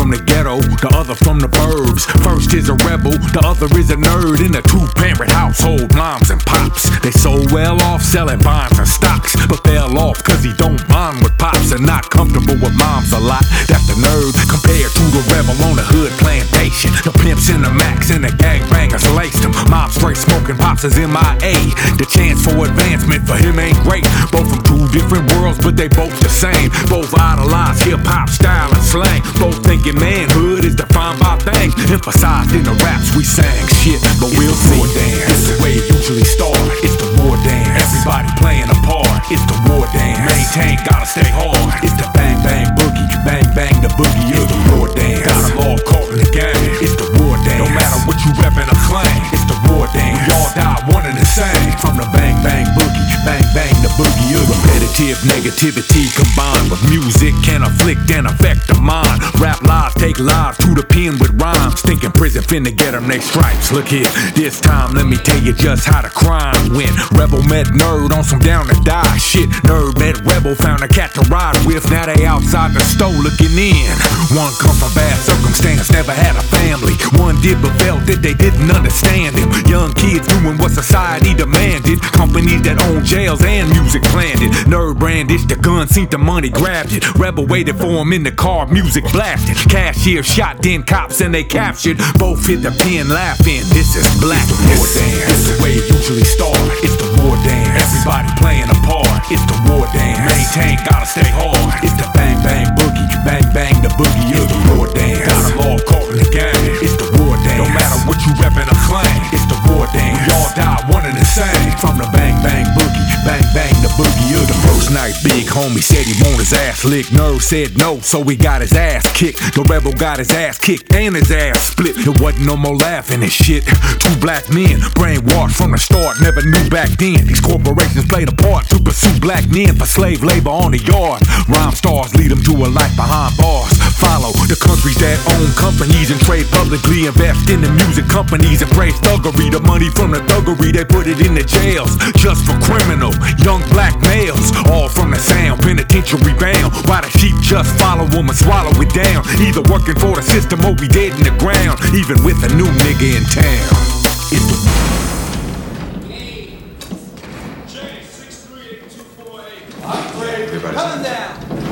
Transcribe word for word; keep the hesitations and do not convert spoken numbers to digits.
from the ghetto, the other from the burbs. First is a rebel, the other is a nerd. In a two-parent household, moms and pops. They so well off selling bonds and stocks, but fell off cause he don't bond with pops and not comfortable with moms a lot. That's the nerd compared to the rebel on the hood plantation. The pimps and the max and the gangbangers laced him. Mom straight smoking, pops is M I A. The chance for advancement for him ain't great. Both from two different worlds, but they both the same. Both idolize hip-hop style and slang. Both thinking manhood is defined by things emphasized in the raps we sang. Shit, but we'll see. It's the way it usually starts. It's the war dance. Everybody playing a part. It's the war dance. Maintain, gotta stay hard. It's the bang bang boogie. Bang bang the boogie. It's the war dance. Got them all caught in the game. It's the war dance. No matter what you reppin' or claim. It's the war dance. We all die one and the same. From the bang bang boogie. Bang bang the boogie. Repetitive negativity combined with music can afflict and affect the mind. Rap lives take lives to the pen with rhymes. Thinking prison finna get them they stripes. Look here, this time let me tell you just how the crime went. Rebel met nerd on some down to die shit. Nerd met rebel, found a cat to ride with. Now they outside the store looking in. One come from bad circumstance, never had a family. One did but felt that they didn't understand him. Young kids doing what society demanded. Companies that own jails and music planned it. Nerd brandished the gun, seen the money, grabbed it. Rebel waited for him in the car, music blasted. Cashier shot, then cops and they captured. Both hit the pen laughing, this is black. It's the war dance, it's the way it usually starts. It's the war dance, everybody playing a part. It's the war dance, maintain, gotta stay hard. It's the bang bang boogie, bang bang the boogie. It's the war dance, got them all caught in the game. It's the war dance, no matter what you reppin' or claim. It's the war dance, we all die one and the same. From the bang bang boogie, bang bang the boogie. The first night, big homie said he want his ass licked. Nerd said no, so he got his ass kicked. The rebel got his ass kicked and his ass split. It wasn't no more laughing and shit. Two black men, brainwashed from the start, never knew back then. These corporations played a part to pursue black men for slave labor on the yard. Rhyme stars lead them to a life behind bars. Follow the countries that own companies and trade publicly. Invest in the music companies and praise thuggery. The money from the thuggery, they put it in the jails just for criminal young black males. All from the sound, penitentiary bound. Why the sheep just follow them and swallow it down. Either working for the system or we dead in the ground. Even with a new nigga in town. It's the Everybody. Coming down.